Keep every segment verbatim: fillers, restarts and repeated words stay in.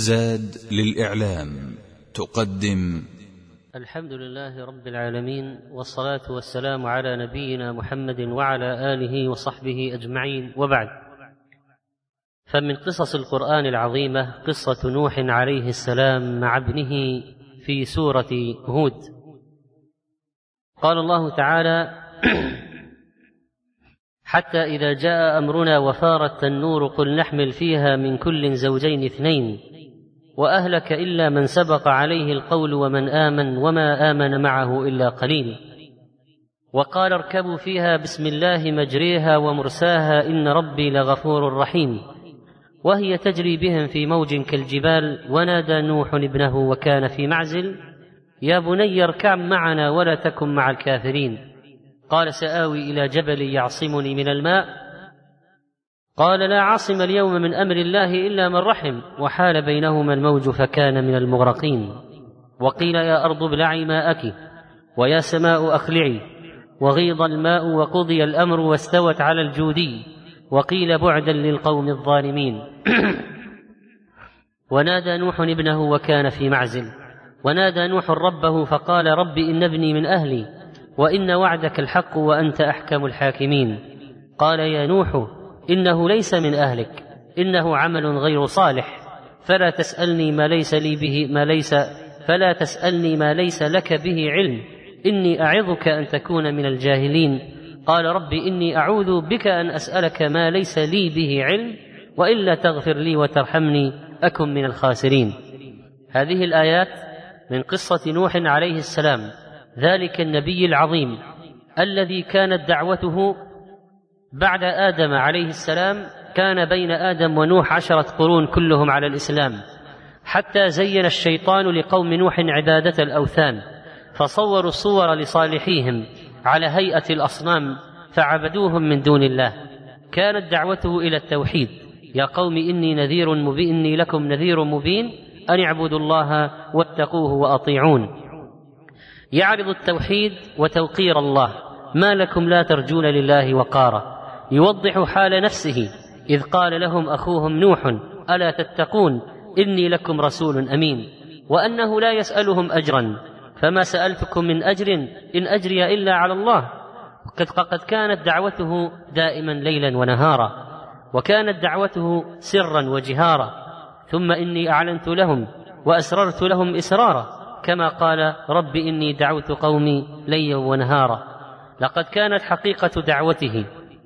زاد للإعلام تقدم الحمد لله رب العالمين، والصلاة والسلام على نبينا محمد وعلى آله وصحبه أجمعين، وبعد. فمن قصص القرآن العظيمة قصة نوح عليه السلام مع ابنه في سورة هود. قال الله تعالى: حتى إذا جاء أمرنا وفارت النور قل نحمل فيها من كل زوجين اثنين وأهلك إلا من سبق عليه القول ومن آمن وما آمن معه إلا قليل. وقال اركبوا فيها بسم الله مجريها ومرساها إن ربي لغفور رحيم. وهي تجري بهم في موج كالجبال ونادى نوح ابنه وكان في معزل يا بني اركب معنا ولا تكن مع الكافرين. قال سآوي إلى جبل يعصمني من الماء قال لا عاصم اليوم من أمر الله إلا من رحم وحال بينهما الموج فكان من المغرقين. وقيل يا أرض ابلعي ماءك ويا سماء أقلعي وغيض الماء وقضي الأمر واستوت على الجودي وقيل بعدا للقوم الظالمين. ونادى نوح ابنه وكان في معزل ونادى نوح ربه فقال رب إن ابني من أهلي وإن وعدك الحق وأنت أحكم الحاكمين. قال يا نوح إنه ليس من أهلك إنه عمل غير صالح فلا تسألني ما ليس لي به ما ليس فلا تسألني ما ليس لك به علم إني أعظك أن تكون من الجاهلين. قال رب إني أعوذ بك أن أسألك ما ليس لي به علم وإلا تغفر لي وترحمني أكن من الخاسرين. هذه الآيات من قصة نوح عليه السلام، ذلك النبي العظيم الذي كانت دعوته بعد آدم عليه السلام. كان بين آدم ونوح عشرة قرون كلهم على الإسلام، حتى زين الشيطان لقوم نوح عبادة الأوثان فصوروا الصور لصالحيهم على هيئة الأصنام فعبدوهم من دون الله. كانت دعوته إلى التوحيد يا قوم إني نذير مبين إني لكم نذير مبين أن اعبدوا الله واتقوه وأطيعون. يعرض التوحيد وتوقير الله، ما لكم لا ترجون لله وقارا. يوضح حال نفسه إذ قال لهم أخوهم نوح ألا تتقون إني لكم رسول أمين، وأنه لا يسألهم أجرا فما سألتكم من أجر إن أجري إلا على الله. قد كانت دعوته دائما ليلا ونهارا، وكانت دعوته سرا وجهارا. ثم إني أعلنت لهم وأسررت لهم إسرارا كما قال رب إني دعوت قومي ليلا ونهارا. لقد كانت حقيقة دعوته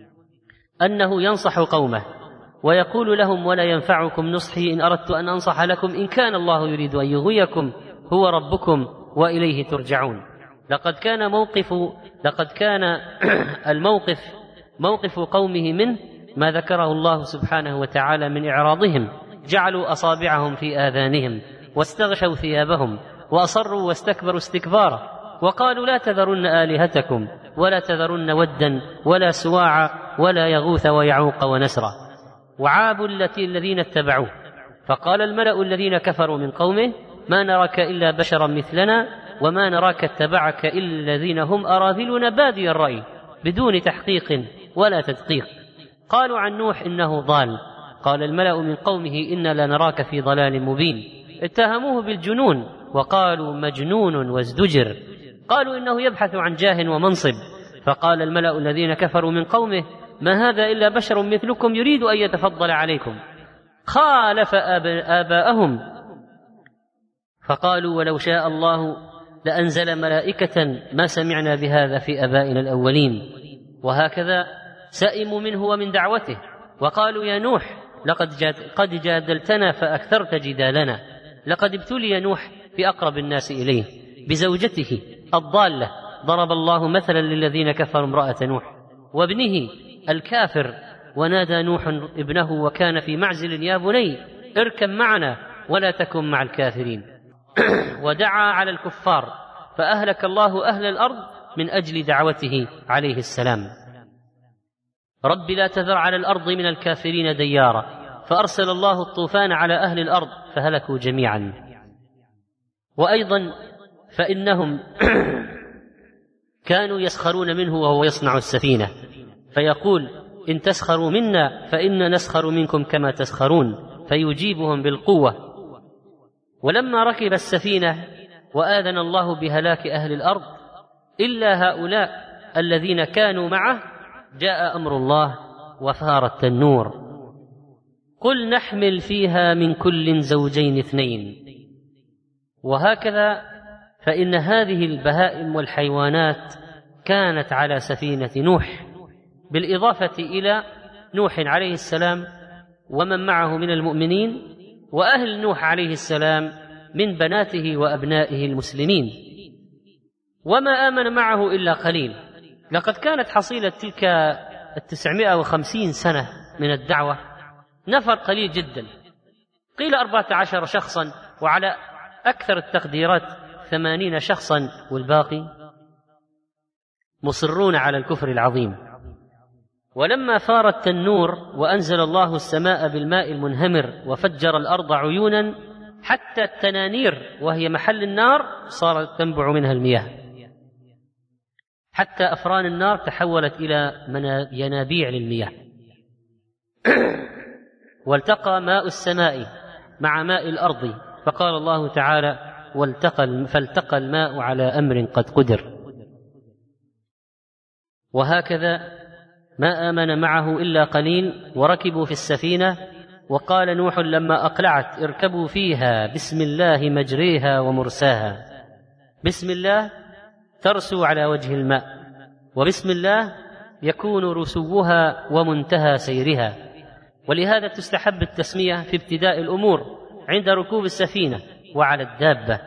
أنه ينصح قومه ويقول لهم ولا ينفعكم نصحي إن أردت أن أنصح لكم إن كان الله يريد أن يغويكم هو ربكم وإليه ترجعون. لقد كان موقف لقد كان الموقف موقف قومه منه ما ذكره الله سبحانه وتعالى من إعراضهم. جعلوا أصابعهم في آذانهم واستغشوا ثيابهم وأصروا واستكبروا استكبارا وقالوا لا تذرن آلهتكم ولا تذرن ودا ولا سواعا ولا يغوث ويعوق ونسرا. وعابوا الذين اتبعوه. فقال الملأ الذين كفروا من قومه ما نراك إلا بشرا مثلنا وما نراك اتبعك إلا الذين هم أراذلنا بادي الرأي بدون تحقيق ولا تدقيق. قالوا عن نوح إنه ضال. قال الملأ من قومه إنا لنراك في ضلال مبين. اتهموه بالجنون وقالوا مجنون وازدجر. قالوا إنه يبحث عن جاه ومنصب. فقال الملأ الذين كفروا من قومه ما هذا إلا بشر مثلكم يريد أن يتفضل عليكم. خالف آباءهم فقالوا ولو شاء الله لأنزل ملائكة ما سمعنا بهذا في آبائنا الأولين. وهكذا سئموا منه ومن دعوته وقالوا يا نوح لقد جاد قد جادلتنا فأكثرت جدالنا. لقد ابتلي نوح بأقرب الناس إليه بزوجته الضالة. ضرب الله مثلا للذين كفروا امرأة نوح وابنه الكافر. ونادى نوح ابنه وكان في معزل يا بني اركب معنا ولا تكن مع الكافرين. ودعا على الكفار فأهلك الله أهل الأرض من أجل دعوته عليه السلام. رب لا تذر على الأرض من الكافرين ديارا فأرسل الله الطوفان على أهل الأرض فهلكوا جميعا. وأيضا فإنهم كانوا يسخرون منه وهو يصنع السفينة فيقول إن تسخروا منا فإنا نسخر منكم كما تسخرون فيجيبهم بالقوة ولما ركب السفينة وآذن الله بهلاك أهل الأرض إلا هؤلاء الذين كانوا معه، جاء أمر الله وفار التنور: قل نحمل فيها من كل زوجين اثنين. وهكذا فإن هذه البهائم والحيوانات كانت على سفينة نوح، بالإضافة إلى نوح عليه السلام ومن معه من المؤمنين، وأهل نوح عليه السلام من بناته وأبنائه المسلمين، وما آمن معه إلا قليل. لقد كانت حصيلة تلك التسعمائة وخمسين سنة من الدعوة نفر قليل جدا، قيل أربعة عشر شخصا، وعلى أكثر التقديرات ثمانين شخصا، والباقي مصرون على الكفر العظيم. ولما فار التنور وأنزل الله السماء بالماء المنهمر وفجر الأرض عيونا، حتى التنانير وهي محل النار صارت تنبع منها المياه، حتى أفران النار تحولت إلى ينابيع للمياه. والتقى ماء السماء مع ماء الأرض، فقال الله تعالى: والتقى فالتقى الماء على أمر قد قدر. وهكذا ما آمن معه إلا قليل، وركبوا في السفينة، وقال نوح لما أقلعت: اركبوا فيها بسم الله مجريها ومرساها. بسم الله ترسو على وجه الماء، وبسم الله يكون رسوها ومنتهى سيرها، ولهذا تستحب التسمية في ابتداء الأمور عند ركوب السفينة وعلى الدابة.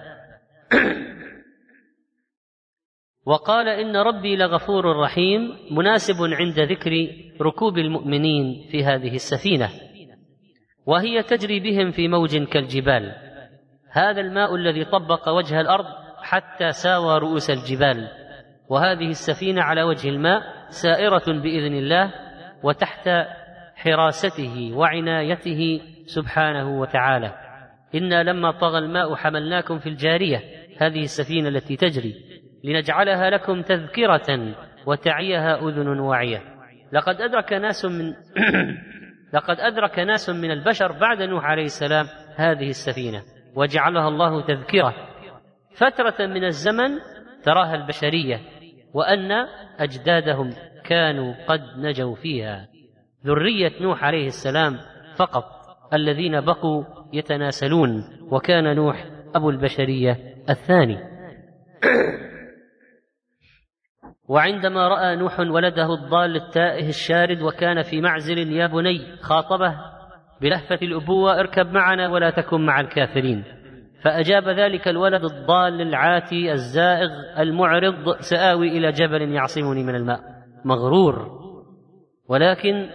وقال: إن ربي لغفور رحيم، مناسب عند ذكر ركوب المؤمنين في هذه السفينة، وهي تجري بهم في موج كالجبال. هذا الماء الذي طبق وجه الأرض حتى ساوى رؤوس الجبال، وهذه السفينة على وجه الماء سائرة بإذن الله وتحت حراسته وعنايته سبحانه وتعالى. إنا لما طغى الماء حملناكم في الجارية، هذه السفينة التي تجري، لنجعلها لكم تذكرة وتعيها أذن واعية. لقد أدرك ناس من لقد أدرك ناس من البشر بعد نوح عليه السلام هذه السفينة، وجعلها الله تذكرة فترة من الزمن تراها البشرية، وأن أجدادهم كانوا قد نجوا فيها. ذرية نوح عليه السلام فقط الذين بقوا يتناسلون، وكان نوح أبو البشرية الثاني. وعندما رأى نوح ولده الضال التائه الشارد وكان في معزل: يا بني، خاطبه بلهفة الأبوة: اركب معنا ولا تكن مع الكافرين. فأجاب ذلك الولد الضال العاتي الزائغ المعرض: سآوي إلى جبل يعصمني من الماء. مغرور. ولكن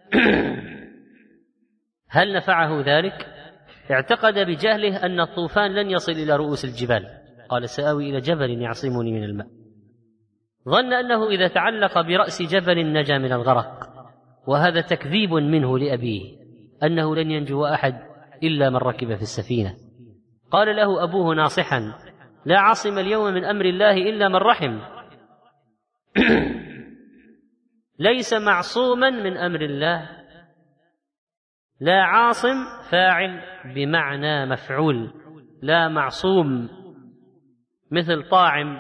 هل نفعه ذلك؟ اعتقد بجهله أن الطوفان لن يصل إلى رؤوس الجبال، قال: سآوي إلى جبل يعصمني من الماء. ظن أنه إذا تعلق برأس جبل نجا من الغرق، وهذا تكذيب منه لأبيه أنه لن ينجو أحد إلا من ركب في السفينة. قال له أبوه ناصحا: لا عاصم اليوم من أمر الله إلا من رحم. ليس معصوما من أمر الله. لا عاصم فاعل بمعنى مفعول، لا معصوم مثل طاعم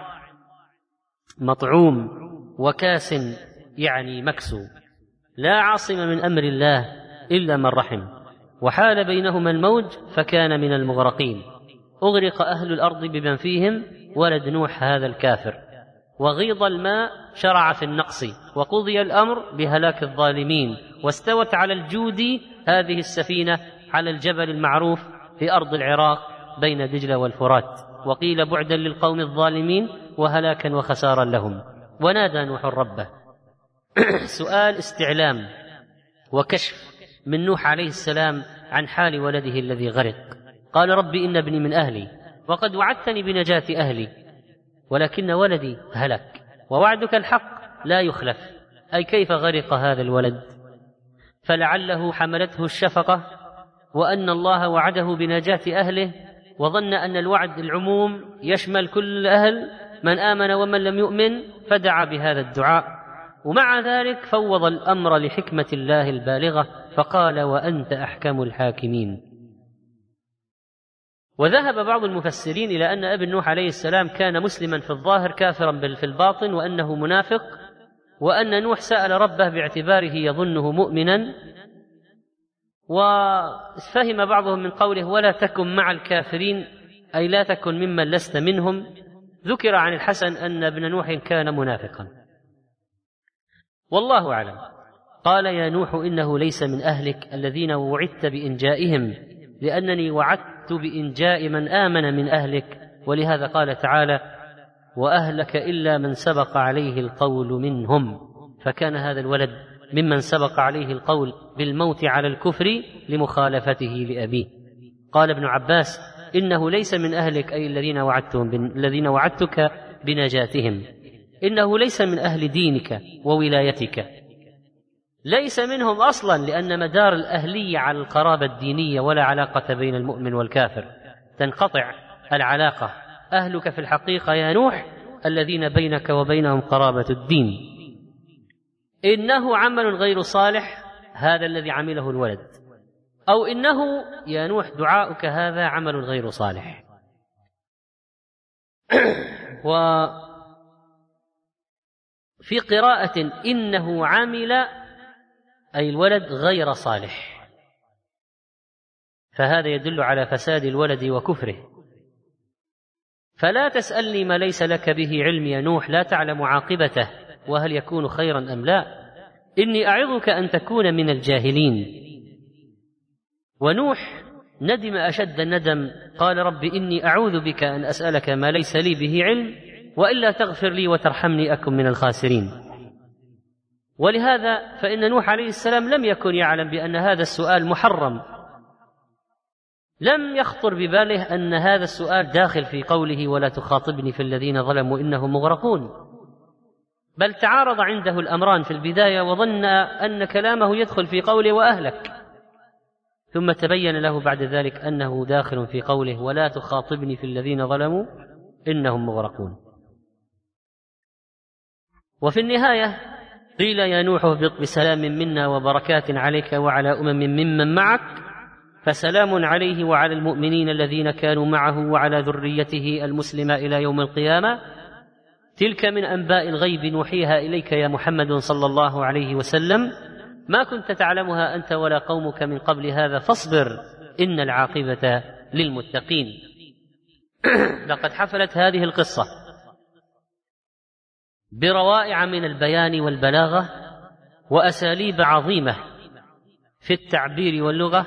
مطعوم وكاس يعني مكسو. لا عاصم من أمر الله إلا من رحم. وحال بينهما الموج فكان من المغرقين. أغرق أهل الأرض بمن فيهم ولد نوح هذا الكافر. وغيض الماء شرع في النقص، وقضي الأمر بهلاك الظالمين. واستوت على الجود هذه السفينة على الجبل المعروف في أرض العراق بين دجلة والفرات، وقيل بعدا للقوم الظالمين وهلاكا وخسارا لهم. ونادى نوح ربه. سؤال استعلام وكشف من نوح عليه السلام عن حال ولده الذي غرق. قال: ربي إن ابني من أهلي وقد وعدتني بنجاة أهلي، ولكن ولدي هلك، ووعدك الحق لا يخلف. أي كيف غرق هذا الولد؟ فلعله حملته الشفقة، وأن الله وعده بنجاة أهله، وظن أن الوعد العموم يشمل كل الأهل من آمن ومن لم يؤمن، فدعا بهذا الدعاء. ومع ذلك فوض الأمر لحكمة الله البالغة، فقال: وأنت أحكم الحاكمين. وذهب بعض المفسرين إلى أن ابن نوح عليه السلام كان مسلما في الظاهر كافرا في الباطن، وأنه منافق، وأن نوح سأل ربه باعتباره يظنه مؤمنا. وفهم بعضهم من قوله ولا تكن مع الكافرين أي لا تكن ممن لست منهم. ذكر عن الحسن أن ابن نوح كان منافقا، والله أعلم. قال يا نوح إنه ليس من أهلك الذين وعدت بإنجائهم، لأنني وعدت بإنجاء من آمن من أهلك. ولهذا قال تعالى وأهلك إلا من سبق عليه القول منهم، فكان هذا الولد ممن سبق عليه القول بالموت على الكفر لمخالفته لأبيه. قال ابن عباس إنه ليس من أهلك أي الذين وعدتهم الذين وعدتك بنجاتهم، إنه ليس من أهل دينك وولايتك، ليس منهم أصلا، لأن مدار الأهلية على القرابة الدينية ولا علاقة بين المؤمن والكافر، تنقطع العلاقة. أهلك في الحقيقة يا نوح الذين بينك وبينهم قرابة الدين. إنه عمل غير صالح، هذا الذي عمله الولد، أو إنه يا نوح دعاؤك هذا عمل غير صالح. وفي قراءة إنه عمل أي الولد غير صالح، فهذا يدل على فساد الولد وكفره. فلا تسألني ما ليس لك به علم يا نوح، لا تعلم عاقبته وهل يكون خيرا أم لا، إني أعظك أن تكون من الجاهلين. ونوح ندم أشد الندم، قال رب إني أعوذ بك أن أسألك ما ليس لي به علم، وإلا تغفر لي وترحمني أكن من الخاسرين. ولهذا فإن نوح عليه السلام لم يكن يعلم بأن هذا السؤال محرم، لم يخطر بباله أن هذا السؤال داخل في قوله ولا تخاطبني في الذين ظلموا إنهم مغرقون، بل تعارض عنده الأمران في البداية وظن أن كلامه يدخل في قوله وأهلك، ثم تبين له بعد ذلك أنه داخل في قوله ولا تخاطبني في الذين ظلموا إنهم مغرقون. وفي النهاية قيل يا نوح اهبط بسلام منا وبركات عليك وعلى أمم ممن معك، فسلام عليه وعلى المؤمنين الذين كانوا معه وعلى ذريته المسلمة إلى يوم القيامة. تلك من أنباء الغيب نوحيها إليك يا محمد صلى الله عليه وسلم، ما كنت تعلمها أنت ولا قومك من قبل هذا، فاصبر إن العاقبة للمتقين. لقد حفلت هذه القصة بروائع من البيان والبلاغة وأساليب عظيمة في التعبير واللغة.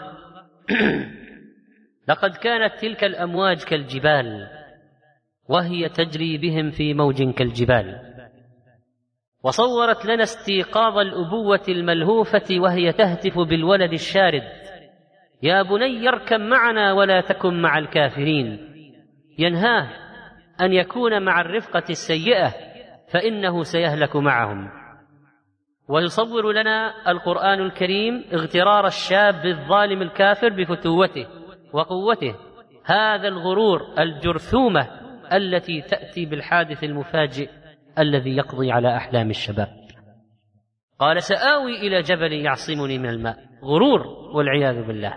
لقد كانت تلك الأمواج كالجبال وهي تجري بهم في موج كالجبال، وصورت لنا استيقاظ الأبوة الملهوفة وهي تهتف بالولد الشارد يا بني اركب معنا ولا تكن مع الكافرين، ينهاه أن يكون مع الرفقة السيئة فإنه سيهلك معهم. ويصور لنا القرآن الكريم اغترار الشاب الظالم الكافر بفتوته وقوته، هذا الغرور الجرثومة التي تأتي بالحادث المفاجئ الذي يقضي على أحلام الشباب. قال سآوي إلى جبل يعصمني من الماء، غرور والعياذ بالله.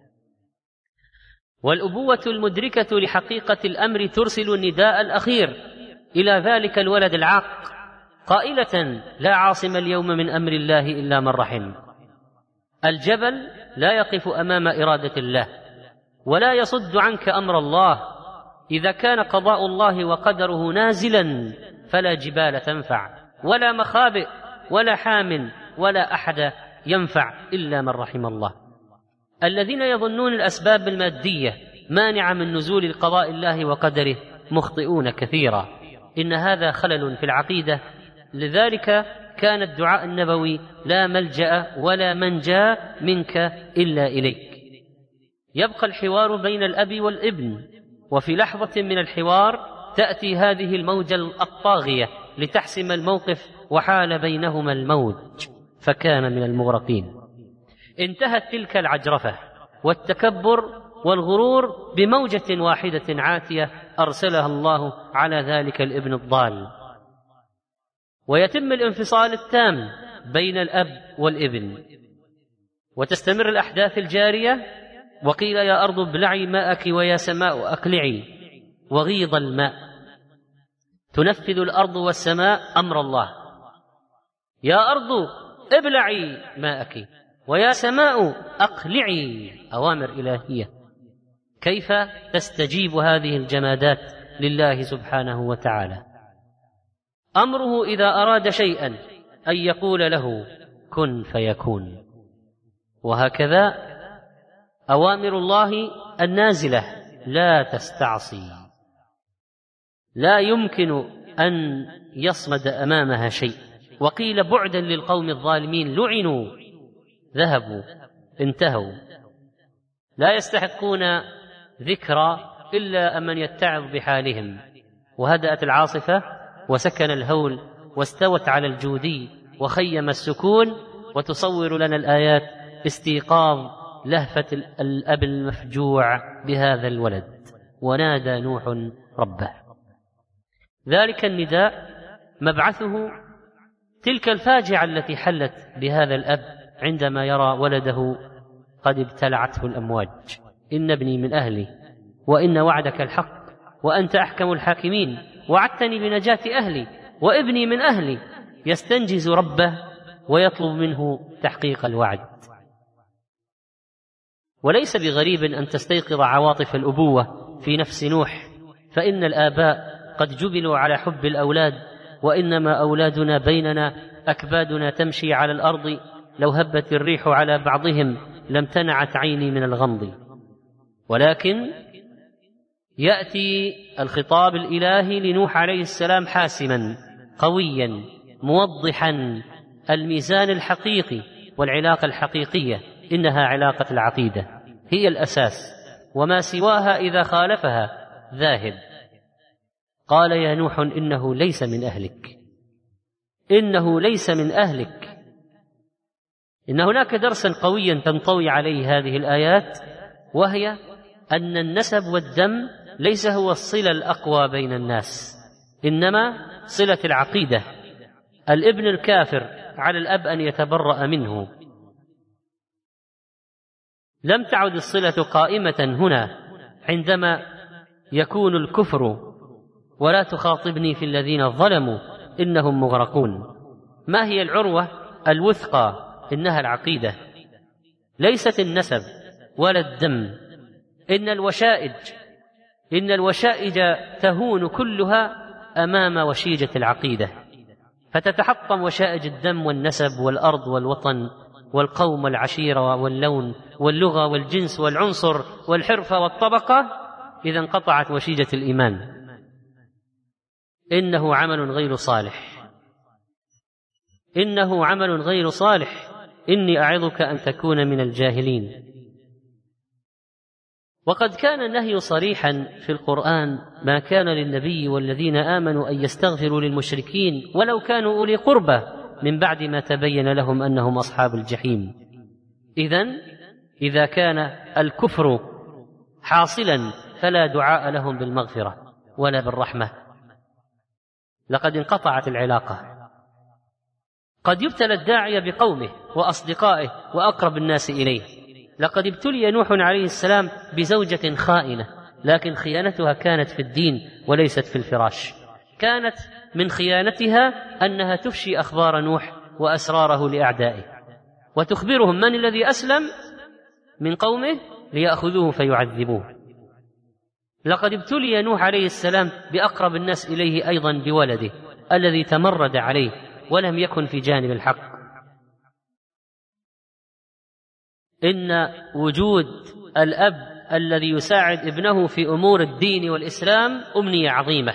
والأبوة المدركة لحقيقة الأمر ترسل النداء الأخير إلى ذلك الولد العاق قائلة لا عاصم اليوم من أمر الله إلا من رحم. الجبل لا يقف أمام إرادة الله ولا يصد عنك أمر الله، إذا كان قضاء الله وقدره نازلا فلا جبال تنفع ولا مخابئ ولا حام ولا أحد ينفع إلا من رحم الله. الذين يظنون الأسباب المادية مانعة من نزول قضاء الله وقدره مخطئون كثيرا، إن هذا خلل في العقيدة. لذلك كان الدعاء النبوي لا ملجأ ولا منجا منك إلا إليك. يبقى الحوار بين الأب والابن، وفي لحظة من الحوار تأتي هذه الموجة الطاغية لتحسم الموقف، وحال بينهما الموج فكان من المغرقين. انتهت تلك العجرفة والتكبر والغرور بموجة واحدة عاتية أرسلها الله على ذلك الابن الضال، ويتم الانفصال التام بين الأب والابن، وتستمر الأحداث الجارية وقيل يا أرض ابلعي ماءك ويا سماء أقلعي وغيض الماء. تنفذ الأرض والسماء أمر الله. يا أرض ابلعي ماءك ويا سماء أقلعي، أوامر إلهية. كيف تستجيب هذه الجمادات لله سبحانه وتعالى؟ أمره إذا أراد شيئا أن يقول له كن فيكون. وهكذا أوامر الله النازلة لا تستعصي، لا يمكن أن يصمد أمامها شيء. وقيل بعدا للقوم الظالمين، لعنوا ذهبوا انتهوا، لا يستحقون ذكرى إلا من يتعظ بحالهم. وهدأت العاصفة وسكن الهول واستوت على الجودي وخيم السكون، وتصور لنا الآيات استيقاظ لهفة الأب المفجوع بهذا الولد. ونادى نوح ربه. ذلك النداء مبعثه تلك الفاجعة التي حلت بهذا الأب عندما يرى ولده قد ابتلعته الأمواج. إن ابني من أهلي وإن وعدك الحق وأنت أحكم الحاكمين، وعدتني بنجاة أهلي وابني من أهلي. يستنجز ربه ويطلب منه تحقيق الوعد. وليس بغريب أن تستيقظ عواطف الأبوة في نفس نوح، فإن الآباء قد جبلوا على حب الأولاد، وإنما أولادنا بيننا أكبادنا تمشي على الأرض، لو هبت الريح على بعضهم لامتنعت عيني من الغمض. ولكن يأتي الخطاب الإلهي لنوح عليه السلام حاسما قويا موضحا الميزان الحقيقي والعلاقة الحقيقية. إنها علاقة العقيدة، هي الأساس، وما سواها إذا خالفها ذاهب. قال يا نوح إنه ليس من أهلك، إنه ليس من أهلك. إن هناك درسا قويا تنطوي عليه هذه الآيات، وهي أن النسب والدم ليس هو الصلة الأقوى بين الناس، إنما صلة العقيدة. الابن الكافر على الأب أن يتبرأ منه. لم تعد الصلة قائمة هنا عندما يكون الكفر ولا تخاطبني في الذين ظلموا إنهم مغرقون. ما هي العروة الوثقى؟ إنها العقيدة، ليست النسب ولا الدم. إن الوشائج إن الوشائج تهون كلها أمام وشيجة العقيدة، فتتحطم وشائج الدم والنسب والأرض والوطن والقوم والعشيرة واللون واللغة والجنس والعنصر والحرفة والطبقة إذا انقطعت وشيجة الإيمان. إنه عمل غير صالح، إنه عمل غير صالح. إني أعظك أن تكون من الجاهلين. وقد كان النهي صريحا في القرآن: ما كان للنبي والذين آمنوا أن يستغفروا للمشركين ولو كانوا أولي قربى من بعد ما تبين لهم أنهم أصحاب الجحيم. إذن إذا كان الكفر حاصلا فلا دعاء لهم بالمغفرة ولا بالرحمة، لقد انقطعت العلاقة. قد يبتلى الداعية بقومه وأصدقائه وأقرب الناس إليه. لقد ابتلي نوح عليه السلام بزوجة خائنة، لكن خيانتها كانت في الدين وليست في الفراش. كانت من خيانتها أنها تفشي أخبار نوح وأسراره لأعدائه، وتخبرهم من الذي أسلم من قومه ليأخذوه فيعذبوه. لقد ابتلي نوح عليه السلام بأقرب الناس إليه أيضا بولده الذي تمرد عليه ولم يكن في جانب الحق. إن وجود الأب الذي يساعد ابنه في أمور الدين والإسلام أمنية عظيمة،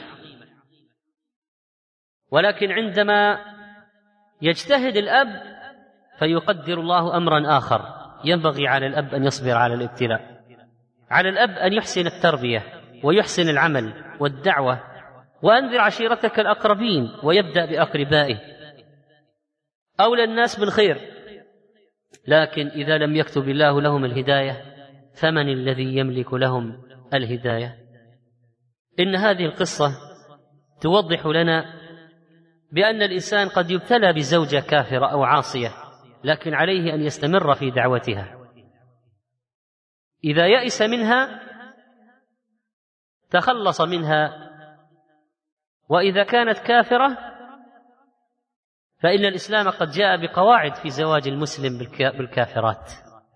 ولكن عندما يجتهد الأب فيقدر الله أمرا آخر. ينبغي على الأب أن يصبر على الابتلاء، على الأب أن يحسن التربية ويحسن العمل والدعوة. وأنذر عشيرتك الأقربين، ويبدأ بأقربائه، أولى الناس بالخير. لكن إذا لم يكتب الله لهم الهداية فمن الذي يملك لهم الهداية؟ إن هذه القصة توضح لنا بأن الإنسان قد يبتلى بزوجة كافرة أو عاصية، لكن عليه أن يستمر في دعوتها. إذا يئس منها تخلص منها، وإذا كانت كافرة فإن الإسلام قد جاء بقواعد في زواج المسلم بالكافرات،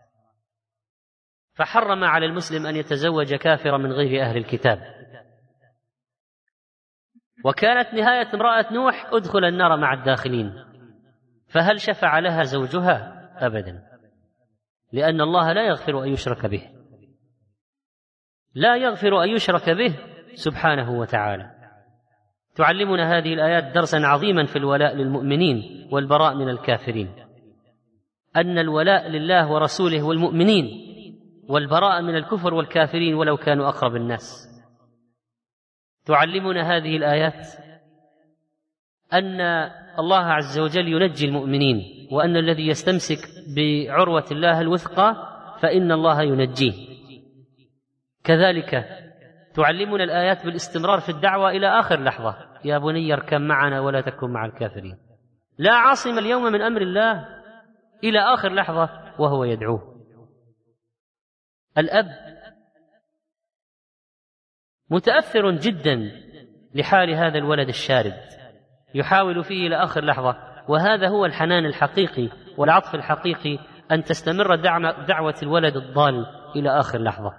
فحرم على المسلم أن يتزوج كافرا من غير أهل الكتاب. وكانت نهاية امرأة نوح ادخل النار مع الداخلين، فهل شفع لها زوجها؟ أبدا، لأن الله لا يغفر أن يشرك به، لا يغفر أن يشرك به سبحانه وتعالى. تعلمنا هذه الآيات درسا عظيما في الولاء للمؤمنين والبراء من الكافرين، أن الولاء لله ورسوله والمؤمنين والبراء من الكفر والكافرين ولو كانوا أقرب الناس. تعلمنا هذه الآيات أن الله عز وجل ينجي المؤمنين، وأن الذي يستمسك بعروة الله الوثقى فإن الله ينجيه. كذلك تعلمنا الآيات بالاستمرار في الدعوة إلى آخر لحظة، يا بني اركب معنا ولا تكن مع الكافرين، لا عاصم اليوم من أمر الله، إلى آخر لحظة وهو يدعوه. الأب متأثر جدا لحال هذا الولد الشارد، يحاول فيه إلى آخر لحظة، وهذا هو الحنان الحقيقي والعطف الحقيقي، أن تستمر دعوة الولد الضال إلى آخر لحظة.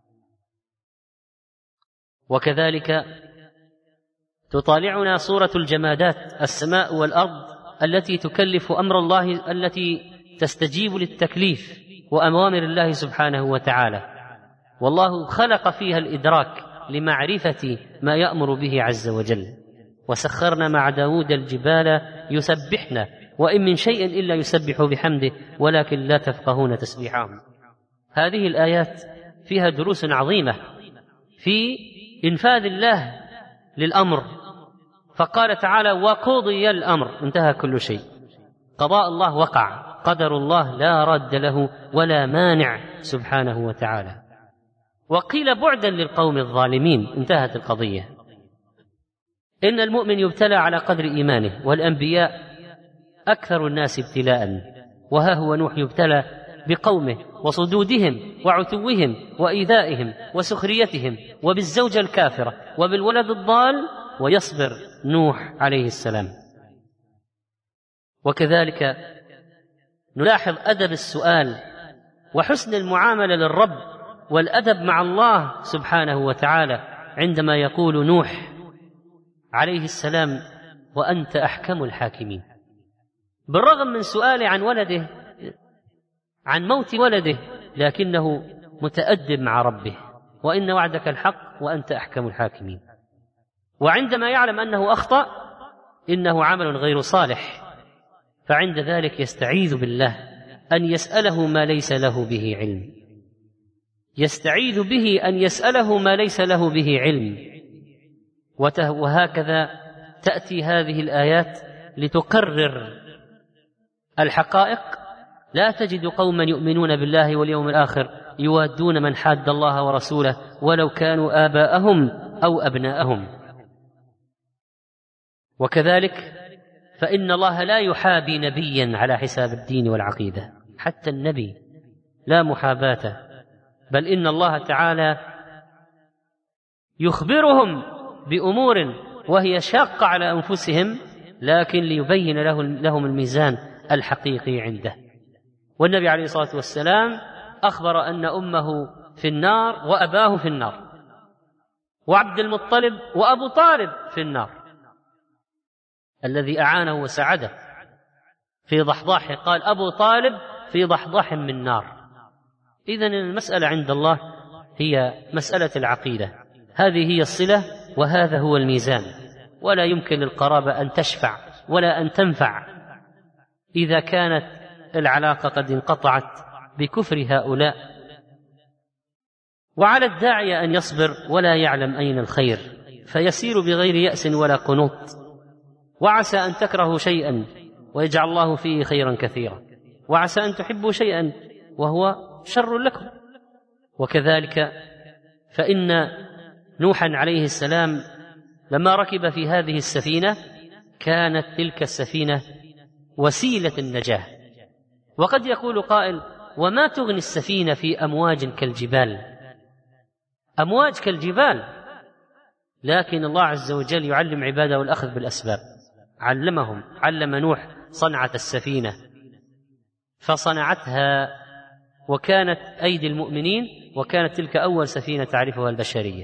وكذلك تطالعنا صورة الجمادات، السماء والأرض التي تكلف أمر الله، التي تستجيب للتكليف وأوامر الله سبحانه وتعالى، والله خلق فيها الإدراك لمعرفة ما يأمر به عز وجل. وسخرنا مع داود الجبال يسبحن وإن من شيء إلا يسبح بحمده ولكن لا تفقهون تسبيحهم. هذه الآيات فيها دروس عظيمة في إنفاذ الله للأمر، فقال تعالى وقضي الأمر، انتهى كل شيء، قضاء الله وقع، قدر الله لا رد له ولا مانع سبحانه وتعالى. وقيل بعدا للقوم الظالمين، انتهت القضية. إن المؤمن يبتلى على قدر إيمانه، والأنبياء أكثر الناس ابتلاء، وها هو نوح يبتلى بقومه وصدودهم وعتوهم وإيذائهم وسخريتهم وبالزوجة الكافرة وبالولد الضال، ويصبر نوح عليه السلام. وكذلك نلاحظ أدب السؤال وحسن المعاملة للرب والأدب مع الله سبحانه وتعالى عندما يقول نوح عليه السلام وأنت أحكم الحاكمين، بالرغم من سؤاله عن ولده، عن موت ولده، لكنه متأدب مع ربه، وإن وعدك الحق وأنت أحكم الحاكمين. وعندما يعلم أنه أخطأ إنه عمل غير صالح، فعند ذلك يستعيذ بالله أن يسأله ما ليس له به علم، يستعيذ به أن يسأله ما ليس له به علم. وهكذا تأتي هذه الآيات لتقرر الحقائق. لا تجد قوما يؤمنون بالله واليوم الآخر يوادون من حاد الله ورسوله ولو كانوا آباءهم أو أبناءهم. وكذلك فإن الله لا يحابي نبيا على حساب الدين والعقيدة، حتى النبي لا محاباة، بل إن الله تعالى يخبرهم بأمور وهي شاقة على أنفسهم، لكن ليبين لهم الميزان الحقيقي عنده. والنبي عليه الصلاة والسلام أخبر أن أمه في النار وأباه في النار، وعبد المطلب وأبو طالب في النار، الذي أعانه وساعده في ضحضاح، قال أبو طالب في ضحضاح من نار. إذن المسألة عند الله هي مسألة العقيدة، هذه هي الصلة وهذا هو الميزان. ولا يمكن للقرابة أن تشفع ولا أن تنفع إذا كانت العلاقة قد انقطعت بكفر هؤلاء. وعلى الداعية أن يصبر ولا يعلم أين الخير، فيسير بغير يأس ولا قنوط. وعسى أن تكرهوا شيئا ويجعل الله فيه خيرا كثيرا، وعسى أن تحبوا شيئا وهو شر لكم. وكذلك فإن نوحا عليه السلام لما ركب في هذه السفينة كانت تلك السفينة وسيلة النجاة. وقد يقول قائل وما تغني السفينة في أمواج كالجبال، أمواج كالجبال، لكن الله عز وجل يعلم عباده الأخذ بالأسباب. علمهم، علم نوح صنعة السفينة فصنعتها، وكانت أيدي المؤمنين، وكانت تلك أول سفينة تعرفها البشرية،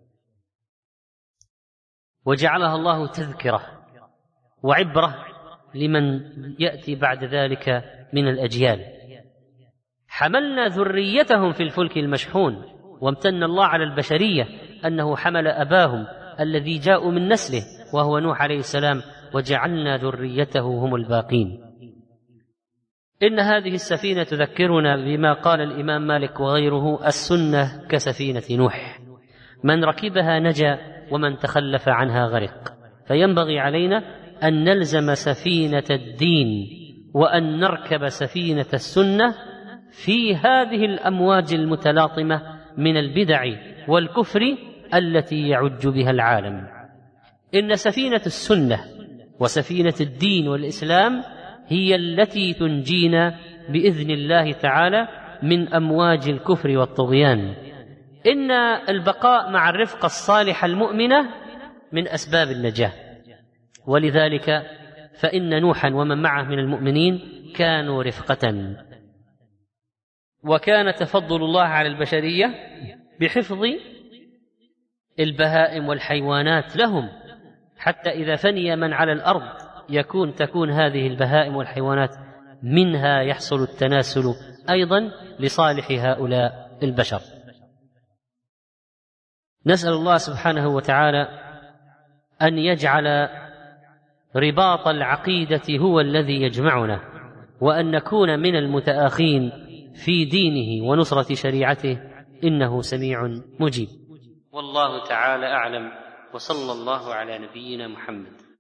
وجعلها الله تذكرة وعبرة لمن يأتي بعد ذلك من الأجيال. حملنا ذريتهم في الفلك المشحون، وامتن الله على البشرية أنه حمل أباهم الذي جاءوا من نسله وهو نوح عليه السلام، وجعلنا ذريته هم الباقين. إن هذه السفينة تذكرنا بما قال الإمام مالك وغيره: السنة كسفينة نوح، من ركبها نجا ومن تخلف عنها غرق. فينبغي علينا أن نلزم سفينة الدين وأن نركب سفينة السنة في هذه الأمواج المتلاطمة من البدع والكفر التي يعج بها العالم. إن سفينة السنة وسفينة الدين والإسلام هي التي تنجينا بإذن الله تعالى من أمواج الكفر والطغيان. إن البقاء مع الرفقة الصالحة المؤمنة من أسباب النجاة، ولذلك فإن نوحا ومن معه من المؤمنين كانوا رفقة، وكان تفضل الله على البشرية بحفظ البهائم والحيوانات لهم، حتى إذا فني من على الأرض يكون تكون هذه البهائم والحيوانات منها يحصل التناسل أيضا لصالح هؤلاء البشر. نسأل الله سبحانه وتعالى أن يجعل رباط العقيدة هو الذي يجمعنا، وأن نكون من المتآخين في دينه ونصرة شريعته، إنه سميع مجيب. والله تعالى أعلم، وصلى الله على نبينا محمد.